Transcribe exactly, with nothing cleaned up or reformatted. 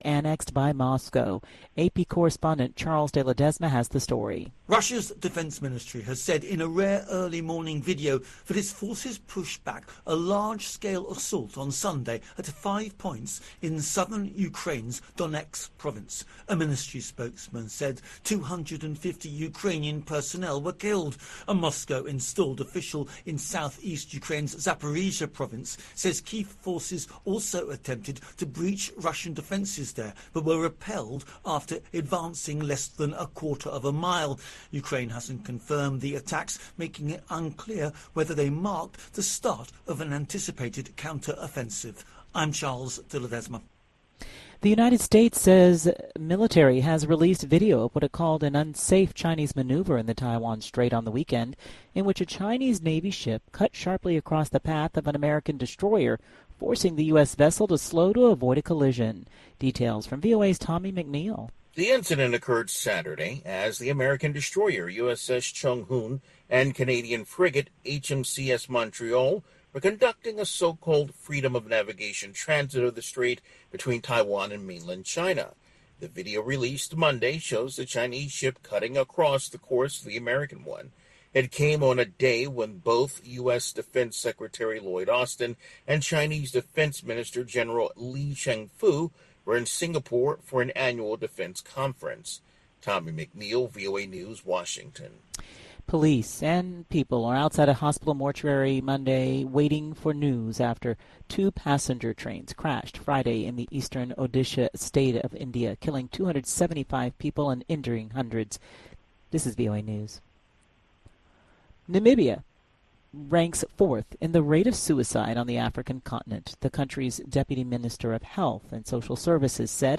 annexed by Moscow. A P correspondent Charles de Ledesma has the story. Russia's defense ministry has said in a rare early morning video that its forces pushed back a large-scale assault on Sunday at five points in southern Ukraine's Donetsk province. A ministry spokesman said two hundred fifty Ukrainian personnel were killed. A Moscow-installed official in southeast Ukraine's Zaporizhia province says Kyiv forces also attempted to breach Russian defences there, but were repelled after advancing less than a quarter of a mile. Ukraine hasn't confirmed the attacks, making it unclear whether they marked the start of an anticipated counter-offensive. I'm Charles de Ledesma. The United States says military has released video of what it called an unsafe Chinese maneuver in the Taiwan Strait on the weekend, in which a Chinese Navy ship cut sharply across the path of an American destroyer, forcing the U S vessel to slow to avoid a collision. Details from V O A's Tommy McNeil. The incident occurred Saturday as the American destroyer U S S Chung Hoon and Canadian frigate H M C S Montreal were conducting a so-called freedom of navigation transit of the strait between Taiwan and mainland China. The video released Monday shows the Chinese ship cutting across the course of the American one. It came on a day when both U S Defense Secretary Lloyd Austin and Chinese Defense Minister General Li Shangfu were in Singapore for an annual defense conference. Tommy McNeil, V O A News, Washington. Police and people are outside a hospital mortuary Monday waiting for news after two passenger trains crashed Friday in the eastern Odisha state of India, killing two hundred seventy-five people and injuring hundreds. This is V O A News. Namibia ranks fourth in the rate of suicide on the African continent, the country's Deputy Minister of Health and Social Services said.